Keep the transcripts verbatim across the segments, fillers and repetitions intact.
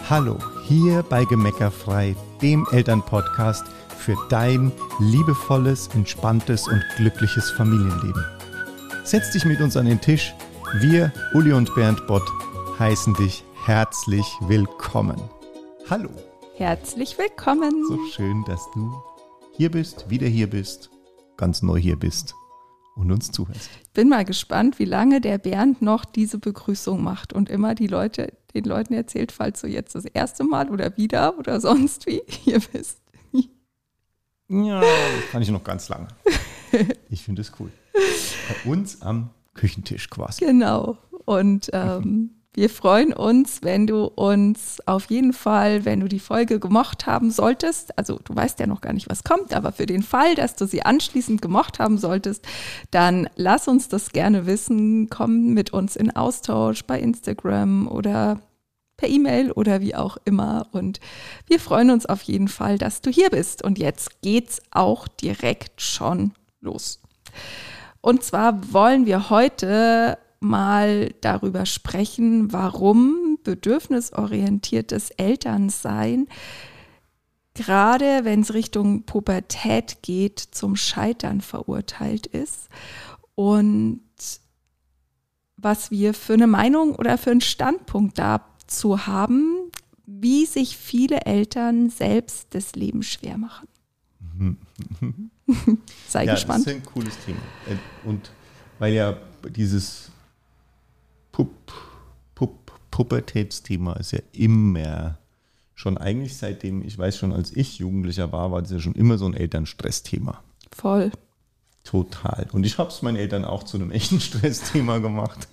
Hallo, hier bei Gemeckerfrei, dem Elternpodcast für dein liebevolles, entspanntes und glückliches Familienleben. Setz dich mit uns an den Tisch. Wir, Uli und Bernd Bott, heißen dich herzlich willkommen. Hallo. Herzlich willkommen. So schön, dass du hier bist, wieder hier bist, ganz neu hier bist und uns zuhörst. Ich bin mal gespannt, wie lange der Bernd noch diese Begrüßung macht und immer die Leute, den Leuten erzählt, falls du jetzt das erste Mal oder wieder oder sonst wie hier bist. Ja, das kann ich noch ganz lange. Ich finde es cool. Bei uns am Küchentisch quasi. Genau. Und ähm, wir freuen uns, wenn du uns auf jeden Fall, wenn du die Folge gemocht haben solltest, also du weißt ja noch gar nicht, was kommt, aber für den Fall, dass du sie anschließend gemocht haben solltest, dann lass uns das gerne wissen. Komm mit uns in Austausch bei Instagram oder per E-Mail oder wie auch immer. Und wir freuen uns auf jeden Fall, dass du hier bist. Und jetzt geht's auch direkt schon los. Und zwar wollen wir heute mal darüber sprechen, warum bedürfnisorientiertes Elternsein, gerade wenn es Richtung Pubertät geht, zum Scheitern verurteilt ist und was wir für eine Meinung oder für einen Standpunkt dazu haben, wie sich viele Eltern selbst das Leben schwer machen. Sei ja, gespannt. Das ist ein cooles Thema. Und weil ja dieses Pup, Pup, Pubertätsthema ist ja immer, schon eigentlich seitdem, ich weiß schon, als ich Jugendlicher war, war das ja schon immer so ein Elternstressthema. Voll. Total. Und ich habe es meinen Eltern auch zu einem echten Stressthema gemacht.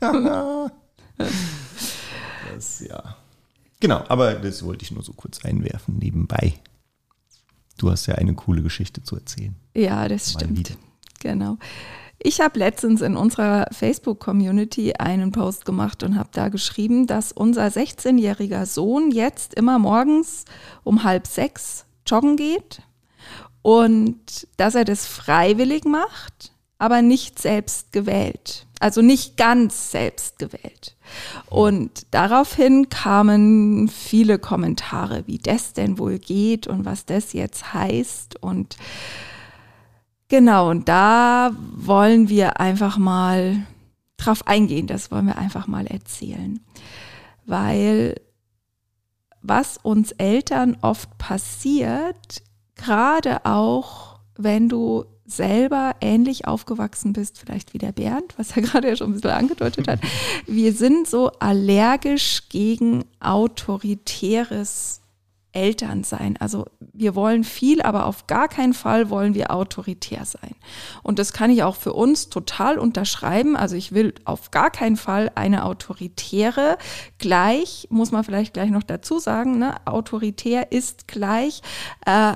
Das, ja. Genau, aber das wollte ich nur so kurz einwerfen, nebenbei. Du hast ja eine coole Geschichte zu erzählen. Ja, das Mal stimmt. wieder. Genau. Ich habe letztens in unserer Facebook-Community einen Post gemacht und habe da geschrieben, dass unser sechzehnjähriger Sohn jetzt immer morgens um halb sechs joggen geht und dass er das freiwillig macht, aber nicht selbst gewählt. Also nicht ganz selbst gewählt. Und daraufhin kamen viele Kommentare, wie das denn wohl geht und was das jetzt heißt. Und genau, und da wollen wir einfach mal drauf eingehen, das wollen wir einfach mal erzählen. Weil was uns Eltern oft passiert, gerade auch, wenn du selber ähnlich aufgewachsen bist, vielleicht wie der Bernd, was er gerade ja schon ein bisschen angedeutet hat. Wir sind so allergisch gegen autoritäres Elternsein. Also wir wollen viel, aber auf gar keinen Fall wollen wir autoritär sein. Und das kann ich auch für uns total unterschreiben. Also ich will auf gar keinen Fall eine autoritäre, gleich, muss man vielleicht gleich noch dazu sagen, ne? Autoritär ist gleich, äh,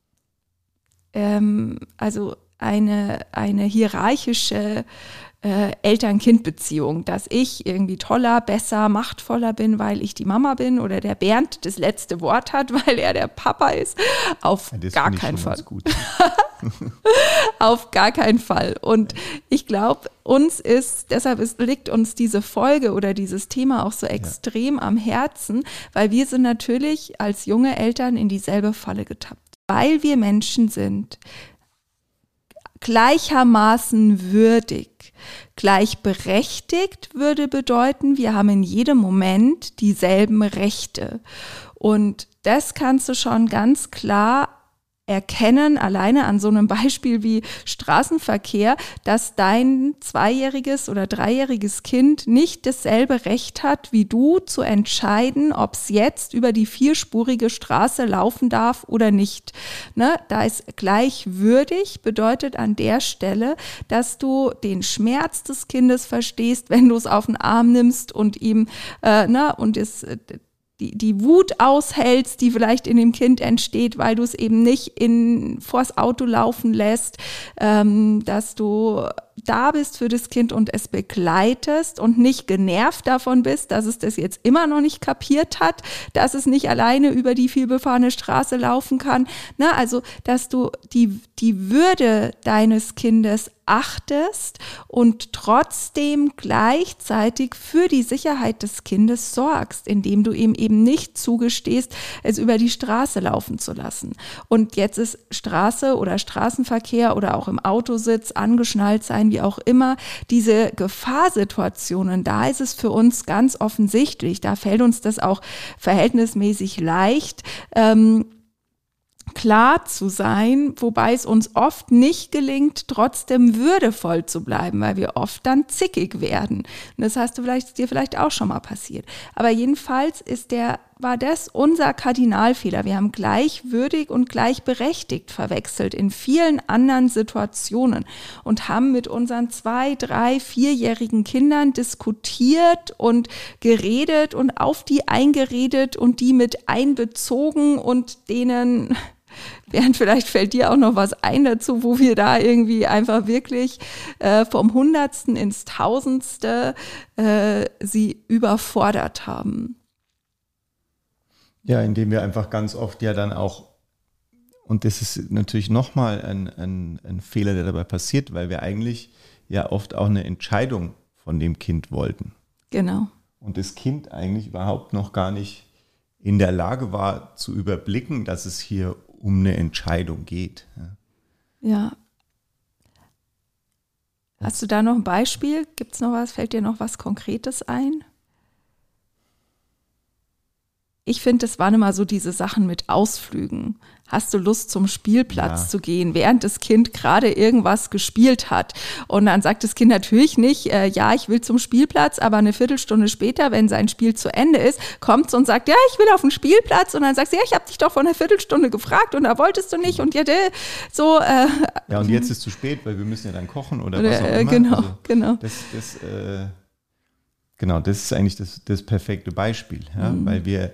ähm, also eine, eine hierarchische äh, Eltern-Kind-Beziehung, dass ich irgendwie toller, besser, machtvoller bin, weil ich die Mama bin oder der Bernd das letzte Wort hat, weil er der Papa ist. Auf Ja, gar keinen Fall. Gut. Auf gar keinen Fall. Und ich glaube, uns ist, deshalb ist, liegt uns diese Folge oder dieses Thema auch so extrem ja. am Herzen, weil wir sind natürlich als junge Eltern in dieselbe Falle getappt. Weil wir Menschen sind, gleichermaßen würdig, gleichberechtigt würde bedeuten, wir haben in jedem Moment dieselben Rechte. Und das kannst du schon ganz klar erkennen, alleine an so einem Beispiel wie Straßenverkehr, dass dein zweijähriges oder dreijähriges Kind nicht dasselbe Recht hat wie du, zu entscheiden, ob es jetzt über die vierspurige Straße laufen darf oder nicht. Ne? Da ist gleichwürdig, bedeutet an der Stelle, dass du den Schmerz des Kindes verstehst, wenn du es auf den Arm nimmst und ihm äh, ne, und es Die, die Wut aushältst, die vielleicht in dem Kind entsteht, weil du es eben nicht in, vors Auto laufen lässt, ähm, dass du da bist für das Kind und es begleitest und nicht genervt davon bist, dass es das jetzt immer noch nicht kapiert hat, dass es nicht alleine über die vielbefahrene Straße laufen kann. Na, also, dass du die, die Würde deines Kindes achtest und trotzdem gleichzeitig für die Sicherheit des Kindes sorgst, indem du ihm eben nicht zugestehst, es über die Straße laufen zu lassen. Und jetzt ist Straße oder Straßenverkehr oder auch im Autositz angeschnallt sein, wie auch immer, diese Gefahrsituationen, da ist es für uns ganz offensichtlich, da fällt uns das auch verhältnismäßig leicht, ähm, klar zu sein, wobei es uns oft nicht gelingt, trotzdem würdevoll zu bleiben, weil wir oft dann zickig werden. Und das hast du vielleicht, dir vielleicht auch schon mal passiert. Aber jedenfalls ist der, war das unser Kardinalfehler. Wir haben gleichwürdig und gleichberechtigt verwechselt in vielen anderen Situationen und haben mit unseren zwei-, drei-, vierjährigen Kindern diskutiert und geredet und auf die eingeredet und die mit einbezogen und denen... Während vielleicht fällt dir auch noch was ein dazu, wo wir da irgendwie einfach wirklich äh, vom Hundertsten ins Tausendste äh, sie überfordert haben. Ja, indem wir einfach ganz oft ja dann auch, und das ist natürlich nochmal ein, ein, ein Fehler, der dabei passiert, weil wir eigentlich ja oft auch eine Entscheidung von dem Kind wollten. Genau. Und das Kind eigentlich überhaupt noch gar nicht in der Lage war zu überblicken, dass es hier um eine Entscheidung geht. Ja. ja. Hast du da noch ein Beispiel? Gibt es noch was? Fällt dir noch was Konkretes ein? Ich finde, es waren immer so diese Sachen mit Ausflügen. Hast du Lust, zum Spielplatz ja. zu gehen, während das Kind gerade irgendwas gespielt hat? Und dann sagt das Kind natürlich nicht, äh, ja, ich will zum Spielplatz, aber eine Viertelstunde später, wenn sein Spiel zu Ende ist, kommt es und sagt, ja, ich will auf den Spielplatz. Und dann sagst du, ja, ich habe dich doch vor einer Viertelstunde gefragt und da wolltest du nicht. Und ja, so. Äh, ja, und jetzt ist es zu spät, weil wir müssen ja dann kochen oder, oder was auch immer. Äh, genau, also genau. Das, das, äh, genau, das ist eigentlich das, das perfekte Beispiel, ja? mhm. weil wir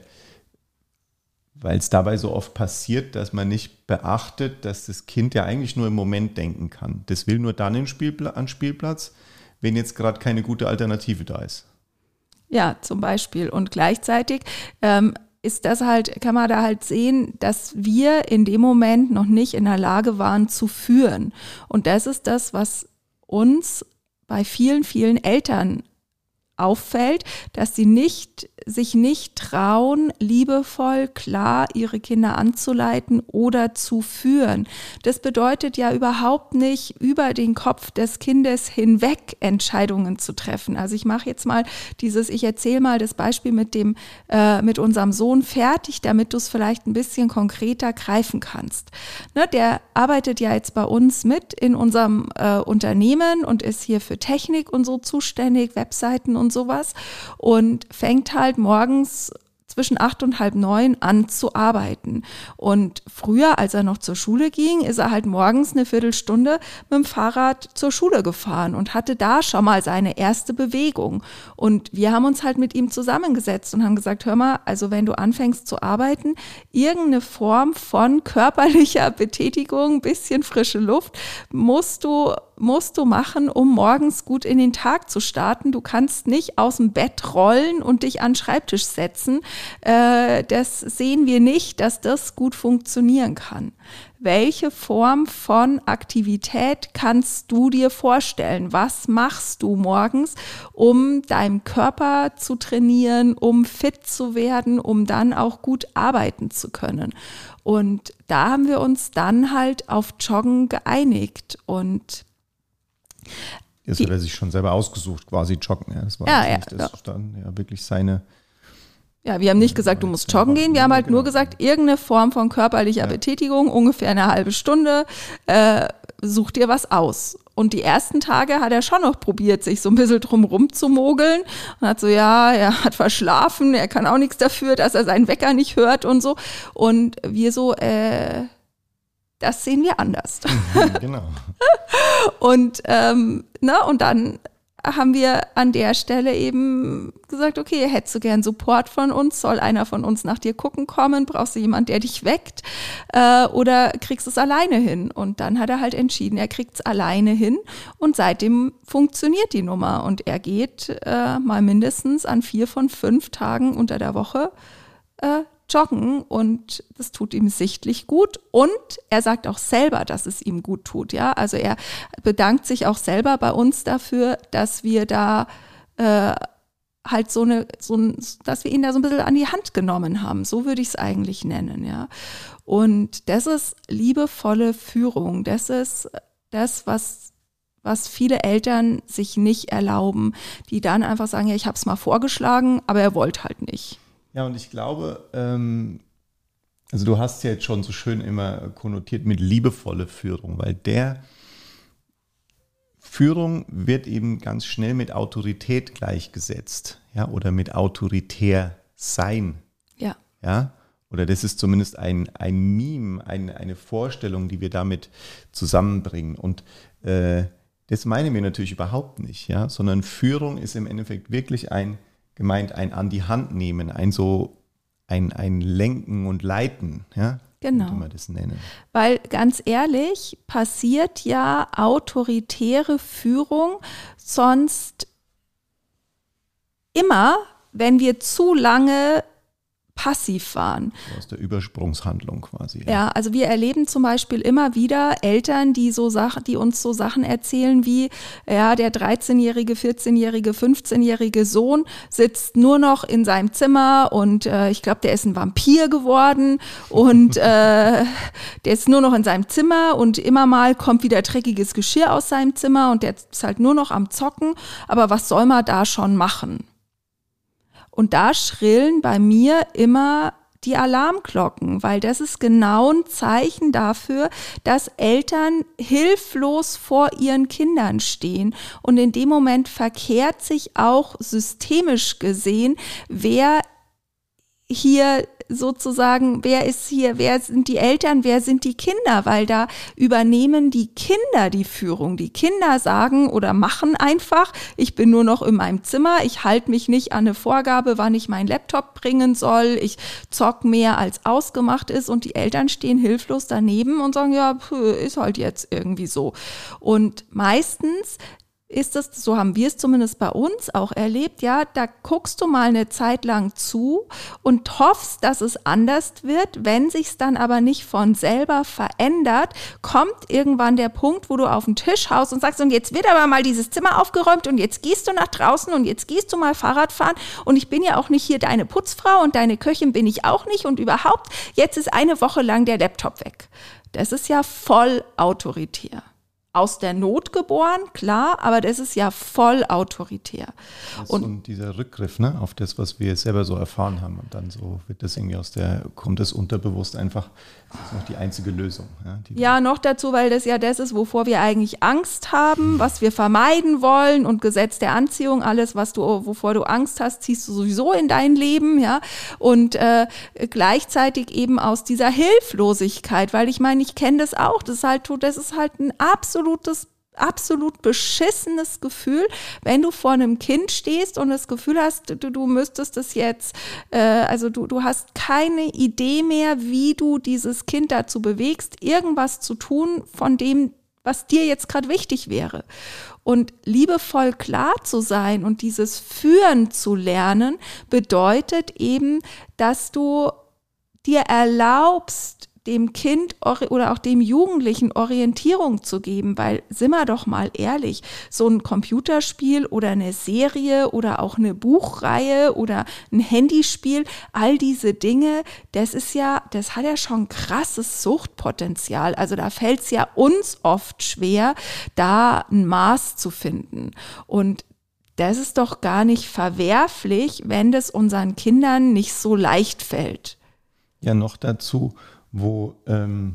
Weil es dabei so oft passiert, dass man nicht beachtet, dass das Kind ja eigentlich nur im Moment denken kann. Das will nur dann in Spielpla- an Spielplatz, wenn jetzt gerade keine gute Alternative da ist. Ja, zum Beispiel. Und gleichzeitig ähm, ist das halt, kann man da halt sehen, dass wir in dem Moment noch nicht in der Lage waren zu führen. Und das ist das, was uns bei vielen, vielen Eltern auffällt, dass sie nicht, sich nicht trauen, liebevoll, klar ihre Kinder anzuleiten oder zu führen. Das bedeutet ja überhaupt nicht, über den Kopf des Kindes hinweg Entscheidungen zu treffen. Also ich mache jetzt mal dieses, ich erzähle mal das Beispiel mit dem, äh, mit unserem Sohn fertig, damit du es vielleicht ein bisschen konkreter greifen kannst. Ne, der arbeitet ja jetzt bei uns mit in unserem äh, Unternehmen und ist hier für Technik und so zuständig, Webseiten und sowas und fängt halt morgens zwischen acht und halb neun an zu arbeiten. Und früher, als er noch zur Schule ging, ist er halt morgens eine Viertelstunde mit dem Fahrrad zur Schule gefahren und hatte da schon mal seine erste Bewegung. Und wir haben uns halt mit ihm zusammengesetzt und haben gesagt, hör mal, also wenn du anfängst zu arbeiten, irgendeine Form von körperlicher Betätigung, bisschen frische Luft, musst du musst du machen, um morgens gut in den Tag zu starten. Du kannst nicht aus dem Bett rollen und dich an den Schreibtisch setzen. Äh, das sehen wir nicht, dass das gut funktionieren kann. Welche Form von Aktivität kannst du dir vorstellen? Was machst du morgens, um deinem Körper zu trainieren, um fit zu werden, um dann auch gut arbeiten zu können? Und da haben wir uns dann halt auf Joggen geeinigt und das hat er sich schon selber ausgesucht, quasi joggen. Ja, das war ja, ja, nicht, das ja. dann ja wirklich seine. Ja, wir haben nicht gesagt, du musst joggen gehen. Wir haben halt genau. nur gesagt, irgendeine Form von körperlicher ja. Betätigung, ungefähr eine halbe Stunde, äh, such dir was aus. Und die ersten Tage hat er schon noch probiert, sich so ein bisschen drum rum zu mogeln. Und hat so, ja, er hat verschlafen, er kann auch nichts dafür, dass er seinen Wecker nicht hört und so. Und wir so, äh, das sehen wir anders. Mhm, genau. und, ähm, ne, und dann haben wir an der Stelle eben gesagt, okay, hättest du gern Support von uns? Soll einer von uns nach dir gucken kommen? Brauchst du jemanden, der dich weckt? Äh, oder kriegst du es alleine hin? Und dann hat er halt entschieden, er kriegt es alleine hin. Und seitdem funktioniert die Nummer. Und er geht äh, mal mindestens an vier von fünf Tagen unter der Woche äh, joggen und das tut ihm sichtlich gut und er sagt auch selber, dass es ihm gut tut, ja, also er bedankt sich auch selber bei uns dafür, dass wir da äh, halt so eine, so ein, dass wir ihn da so ein bisschen an die Hand genommen haben, so würde ich es eigentlich nennen, ja, und das ist liebevolle Führung, das ist das, was was viele Eltern sich nicht erlauben, die dann einfach sagen, ja, ich habe es mal vorgeschlagen, aber er wollte halt nicht. Ja, und ich glaube, ähm, also du hast ja jetzt schon so schön immer konnotiert mit liebevolle Führung, weil der Führung wird eben ganz schnell mit Autorität gleichgesetzt, ja, oder mit autoritär sein. Ja. Ja, oder das ist zumindest ein, ein Meme, ein, eine Vorstellung, die wir damit zusammenbringen. Und äh, das meinen wir natürlich überhaupt nicht, ja, sondern Führung ist im Endeffekt wirklich ein gemeint, ein an die Hand nehmen, ein so ein, ein Lenken und Leiten, ja, genau. Könnte man das nennen. Weil ganz ehrlich, passiert ja autoritäre Führung sonst immer, wenn wir zu lange passiv waren. Aus der Übersprungshandlung quasi. Ja. ja, also wir erleben zum Beispiel immer wieder Eltern, die so Sachen, die uns so Sachen erzählen wie, ja, der dreizehnjährige, vierzehnjährige, fünfzehnjährige Sohn sitzt nur noch in seinem Zimmer und äh, ich glaube, der ist ein Vampir geworden und äh, der ist nur noch in seinem Zimmer und immer mal kommt wieder dreckiges Geschirr aus seinem Zimmer und der ist halt nur noch am Zocken, aber was soll man da schon machen? Und da schrillen bei mir immer die Alarmglocken, weil das ist genau ein Zeichen dafür, dass Eltern hilflos vor ihren Kindern stehen. Und in dem Moment verkehrt sich auch systemisch gesehen, wer hier sozusagen, wer ist hier, wer sind die Eltern, wer sind die Kinder, weil da übernehmen die Kinder die Führung. Die Kinder sagen oder machen einfach, ich bin nur noch in meinem Zimmer, ich halte mich nicht an eine Vorgabe, wann ich meinen Laptop bringen soll, ich zock mehr als ausgemacht ist und die Eltern stehen hilflos daneben und sagen, ja, ist halt jetzt irgendwie so. Und meistens ist das, so haben wir es zumindest bei uns auch erlebt, ja, da guckst du mal eine Zeit lang zu und hoffst, dass es anders wird. Wenn sich's dann aber nicht von selber verändert, kommt irgendwann der Punkt, wo du auf den Tisch haust und sagst, und jetzt wird aber mal dieses Zimmer aufgeräumt und jetzt gehst du nach draußen und jetzt gehst du mal Fahrrad fahren und ich bin ja auch nicht hier deine Putzfrau und deine Köchin bin ich auch nicht und überhaupt, jetzt ist eine Woche lang der Laptop weg. Das ist ja voll autoritär. Aus der Not geboren, klar, aber das ist ja voll autoritär. Und, und dieser Rückgriff, ne, auf das, was wir selber so erfahren haben und dann so wird das irgendwie aus der, kommt das unterbewusst einfach, das ist noch die einzige Lösung. Ja, die ja, noch dazu, weil das ja das ist, wovor wir eigentlich Angst haben, was wir vermeiden wollen und Gesetz der Anziehung, alles, was du, wovor du Angst hast, ziehst du sowieso in dein Leben, ja, und äh, gleichzeitig eben aus dieser Hilflosigkeit, weil ich meine, ich kenne das auch, das ist halt, das ist halt ein absolut absolutes, absolut beschissenes Gefühl, wenn du vor einem Kind stehst und das Gefühl hast, du, du müsstest das jetzt, äh, also du, du hast keine Idee mehr, wie du dieses Kind dazu bewegst, irgendwas zu tun, von dem, was dir jetzt gerade wichtig wäre. Und liebevoll klar zu sein und dieses Führen zu lernen, bedeutet eben, dass du dir erlaubst, dem Kind oder auch dem Jugendlichen Orientierung zu geben, weil, sind wir doch mal ehrlich, so ein Computerspiel oder eine Serie oder auch eine Buchreihe oder ein Handyspiel, all diese Dinge, das ist ja, das hat ja schon krasses Suchtpotenzial. Also da fällt es ja uns oft schwer, da ein Maß zu finden. Und das ist doch gar nicht verwerflich, wenn das unseren Kindern nicht so leicht fällt. Ja, noch dazu, wo ähm,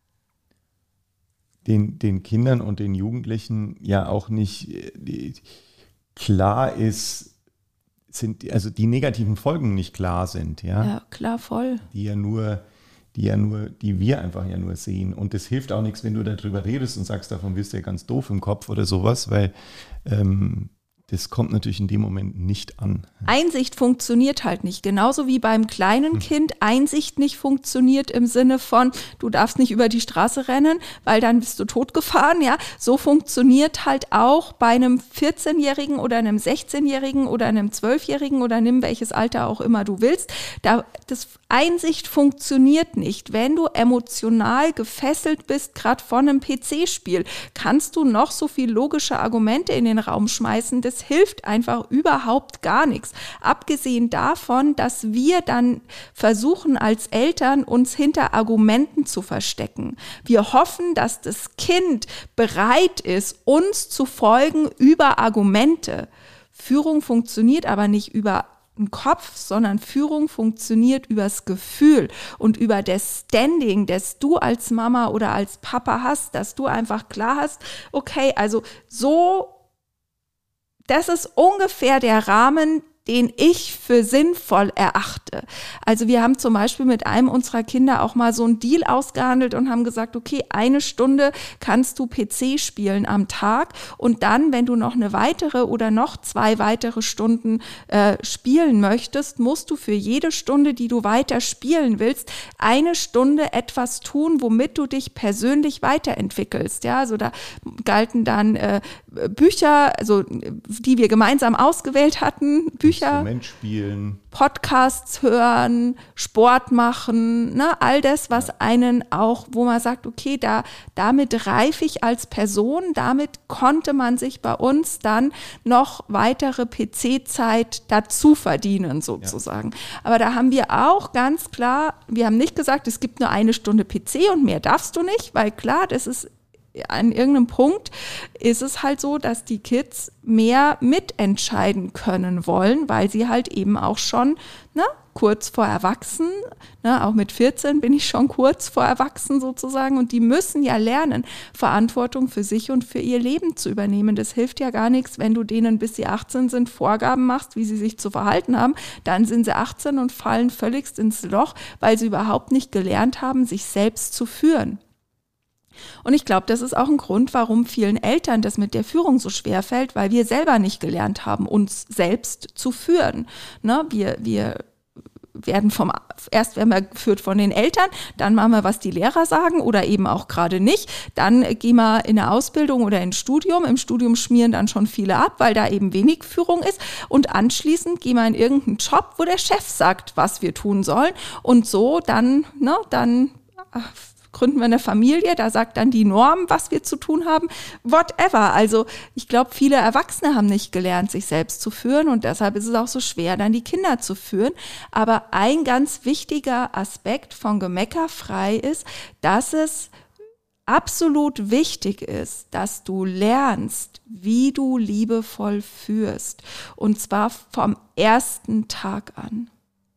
den, den Kindern und den Jugendlichen ja auch nicht die, klar ist, sind, also die negativen Folgen nicht klar sind, ja. Ja, klar, voll. Die ja nur, die ja nur, die wir einfach ja nur sehen. Und das hilft auch nichts, wenn du darüber redest und sagst, davon wirst du ja ganz doof im Kopf oder sowas, weil ähm, das kommt natürlich in dem Moment nicht an. Einsicht funktioniert halt nicht. Genauso wie beim kleinen hm. Kind Einsicht nicht funktioniert im Sinne von, du darfst nicht über die Straße rennen, weil dann bist du totgefahren. Ja, so funktioniert halt auch bei einem vierzehnjährigen oder einem sechzehnjährigen oder einem zwölfjährigen oder nimm welches Alter auch immer du willst. Da, das Einsicht funktioniert nicht. Wenn du emotional gefesselt bist, gerade von einem P C-Spiel, kannst du noch so viel logische Argumente in den Raum schmeißen. Das hilft einfach überhaupt gar nichts. Abgesehen davon, dass wir dann versuchen als Eltern uns hinter Argumenten zu verstecken. Wir hoffen, dass das Kind bereit ist, uns zu folgen über Argumente. Führung funktioniert aber nicht über den Kopf, sondern Führung funktioniert übers Gefühl und über das Standing, das du als Mama oder als Papa hast, dass du einfach klar hast, okay, also so, das ist ungefähr der Rahmen, den ich für sinnvoll erachte. Also wir haben zum Beispiel mit einem unserer Kinder auch mal so einen Deal ausgehandelt und haben gesagt, okay, eine Stunde kannst du P C spielen am Tag und dann, wenn du noch eine weitere oder noch zwei weitere Stunden äh, spielen möchtest, musst du für jede Stunde, die du weiter spielen willst, eine Stunde etwas tun, womit du dich persönlich weiterentwickelst. Ja, also da galten dann äh, Bücher, also die wir gemeinsam ausgewählt hatten, Bücher, Instrument spielen, Podcasts hören, Sport machen, ne, all das, was einen auch, wo man sagt, okay, da damit reife ich als Person, damit konnte man sich bei uns dann noch weitere P C-Zeit dazu verdienen sozusagen. Ja. Aber da haben wir auch ganz klar, wir haben nicht gesagt, es gibt nur eine Stunde P C und mehr darfst du nicht, weil klar, das ist an irgendeinem Punkt ist es halt so, dass die Kids mehr mitentscheiden können wollen, weil sie halt eben auch schon ne, kurz vor Erwachsen, ne, auch mit vierzehn bin ich schon kurz vor Erwachsen sozusagen und die müssen ja lernen, Verantwortung für sich und für ihr Leben zu übernehmen. Das hilft ja gar nichts, wenn du denen, bis sie achtzehn sind, Vorgaben machst, wie sie sich zu verhalten haben. Dann sind sie achtzehn und fallen völligst ins Loch, weil sie überhaupt nicht gelernt haben, sich selbst zu führen. Und ich glaube, das ist auch ein Grund, warum vielen Eltern das mit der Führung so schwer fällt, weil wir selber nicht gelernt haben, uns selbst zu führen. Ne? Wir, wir werden vom, erst werden wir geführt von den Eltern, dann machen wir, was die Lehrer sagen oder eben auch gerade nicht. Dann gehen wir in eine Ausbildung oder in ein Studium. Im Studium schmieren dann schon viele ab, weil da eben wenig Führung ist. Und anschließend gehen wir in irgendeinen Job, wo der Chef sagt, was wir tun sollen. Und so dann, ne, dann ach, gründen wir eine Familie, da sagt dann die Norm, was wir zu tun haben, whatever. Also ich glaube, viele Erwachsene haben nicht gelernt, sich selbst zu führen und deshalb ist es auch so schwer, dann die Kinder zu führen. Aber ein ganz wichtiger Aspekt von Gemeckerfrei ist, dass es absolut wichtig ist, dass du lernst, wie du liebevoll führst und zwar vom ersten Tag an.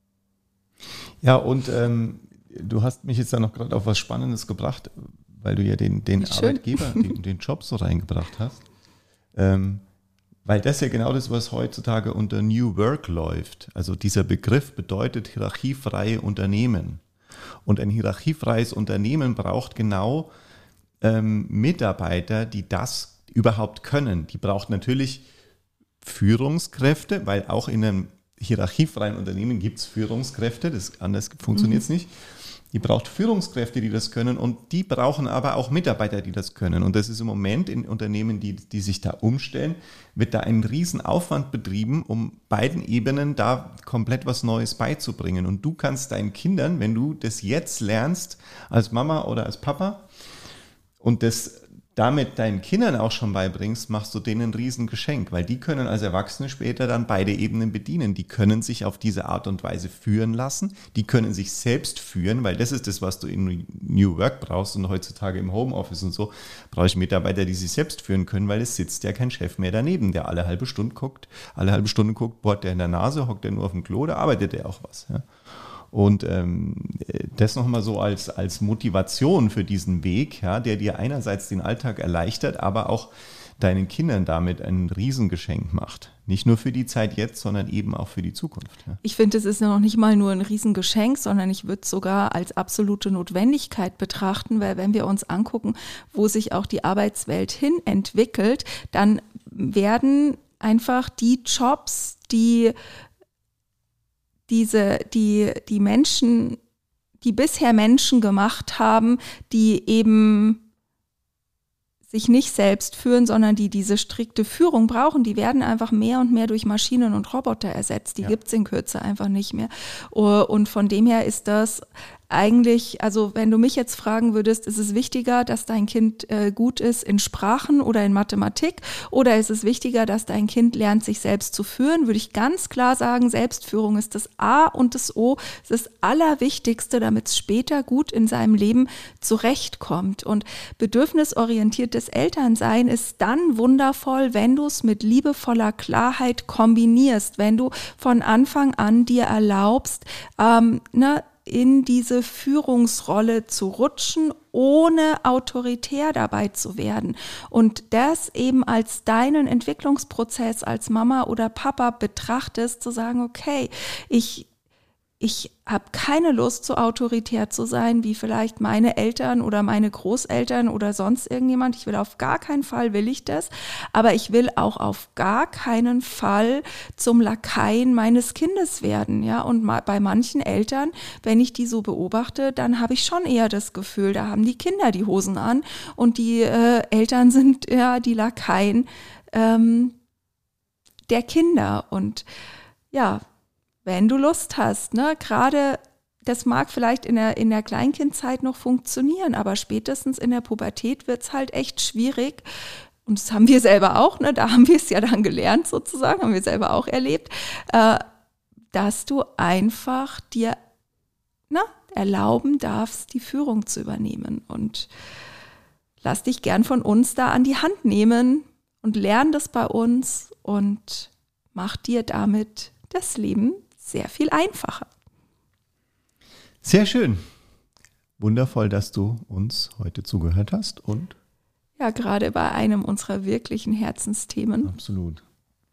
Ja, und ähm du hast mich jetzt da noch gerade auf was Spannendes gebracht, weil du ja den, den Arbeitgeber, den, den Job so reingebracht hast. Ähm, weil das ja genau das, was heutzutage unter New Work läuft. Also dieser Begriff bedeutet hierarchiefreie Unternehmen. Und ein hierarchiefreies Unternehmen braucht genau ähm, Mitarbeiter, die das überhaupt können. Die braucht natürlich Führungskräfte, weil auch in einem hierarchiefreien Unternehmen gibt es Führungskräfte, das, anders funktioniert es mhm. nicht. Die braucht Führungskräfte, die das können und die brauchen aber auch Mitarbeiter, die das können. Und das ist im Moment in Unternehmen, die, die sich da umstellen, wird da ein Riesenaufwand betrieben, um beiden Ebenen da komplett was Neues beizubringen. Und du kannst deinen Kindern, wenn du das jetzt lernst, als Mama oder als Papa und das damit deinen Kindern auch schon beibringst, machst du denen ein Riesengeschenk, weil die können als Erwachsene später dann beide Ebenen bedienen. Die können sich auf diese Art und Weise führen lassen, die können sich selbst führen, weil das ist das, was du in New Work brauchst und heutzutage im Homeoffice und so, brauche ich Mitarbeiter, die sich selbst führen können, weil es sitzt ja kein Chef mehr daneben, der alle halbe Stunde guckt, alle halbe Stunde guckt, bohrt der in der Nase, hockt der nur auf dem Klo, da arbeitet der auch was, ja. Und ähm, das nochmal so als, als Motivation für diesen Weg, ja, der dir einerseits den Alltag erleichtert, aber auch deinen Kindern damit ein Riesengeschenk macht. Nicht nur für die Zeit jetzt, sondern eben auch für die Zukunft. Ja. Ich finde, es ist ja noch nicht mal nur ein Riesengeschenk, sondern ich würde es sogar als absolute Notwendigkeit betrachten, weil wenn wir uns angucken, wo sich auch die Arbeitswelt hin entwickelt, dann werden einfach die Jobs, die diese, die, die Menschen, die bisher Menschen gemacht haben, die eben sich nicht selbst führen, sondern die diese strikte Führung brauchen, die werden einfach mehr und mehr durch Maschinen und Roboter ersetzt. Die ja. gibt es in Kürze einfach nicht mehr. Und von dem her ist das eigentlich, also wenn du mich jetzt fragen würdest, ist es wichtiger, dass dein Kind äh, gut ist in Sprachen oder in Mathematik, oder ist es wichtiger, dass dein Kind lernt, sich selbst zu führen, würde ich ganz klar sagen, Selbstführung ist das A und das O, das ist das Allerwichtigste, damit es später gut in seinem Leben zurechtkommt. Und bedürfnisorientiertes Elternsein ist dann wundervoll, wenn du es mit liebevoller Klarheit kombinierst, wenn du von Anfang an dir erlaubst, ähm, ne, in diese Führungsrolle zu rutschen, ohne autoritär dabei zu werden. Und das eben als deinen Entwicklungsprozess als Mama oder Papa betrachtest, zu sagen, okay, ich Ich habe keine Lust, so autoritär zu sein, wie vielleicht meine Eltern oder meine Großeltern oder sonst irgendjemand. Ich will auf gar keinen Fall, will ich das. Aber ich will auch auf gar keinen Fall zum Lakaien meines Kindes werden. Ja, und bei manchen Eltern, wenn ich die so beobachte, dann habe ich schon eher das Gefühl, da haben die Kinder die Hosen an und die äh, Eltern sind ja die Lakaien ähm, der Kinder. Und ja, wenn du Lust hast, ne, gerade das mag vielleicht in der, in der Kleinkindzeit noch funktionieren, aber spätestens in der Pubertät wird es halt echt schwierig. Und das haben wir selber auch, ne, da haben wir es ja dann gelernt sozusagen, haben wir selber auch erlebt, äh, dass du einfach dir na, erlauben darfst, die Führung zu übernehmen. Und lass dich gern von uns da an die Hand nehmen und lern das bei uns und mach dir damit das Leben sehr viel einfacher. Sehr schön. Wundervoll, dass du uns heute zugehört hast und ja, gerade bei einem unserer wirklichen Herzensthemen. Absolut.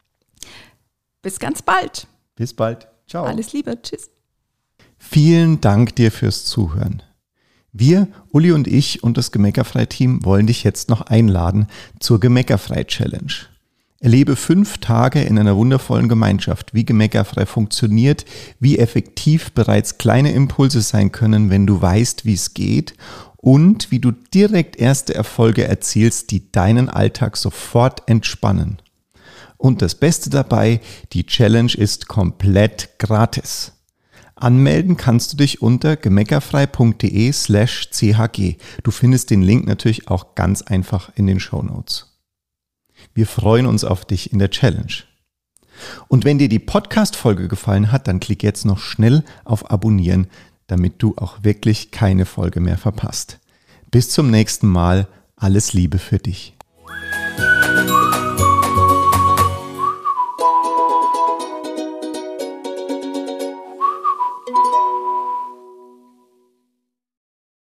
Bis ganz bald. Bis bald. Ciao. Alles Liebe. Tschüss. Vielen Dank dir fürs Zuhören. Wir, Uli und ich und das Gemeckerfrei-Team wollen dich jetzt noch einladen zur Gemeckerfrei-Challenge. Erlebe fünf Tage in einer wundervollen Gemeinschaft, wie gemeckerfrei funktioniert, wie effektiv bereits kleine Impulse sein können, wenn du weißt, wie es geht, und wie du direkt erste Erfolge erzielst, die deinen Alltag sofort entspannen. Und das Beste dabei, die Challenge ist komplett gratis. Anmelden kannst du dich unter gemeckerfrei.de slash chg. Du findest den Link natürlich auch ganz einfach in den Shownotes. Wir freuen uns auf dich in der Challenge. Und wenn dir die Podcast-Folge gefallen hat, dann klick jetzt noch schnell auf Abonnieren, damit du auch wirklich keine Folge mehr verpasst. Bis zum nächsten Mal. Alles Liebe für dich.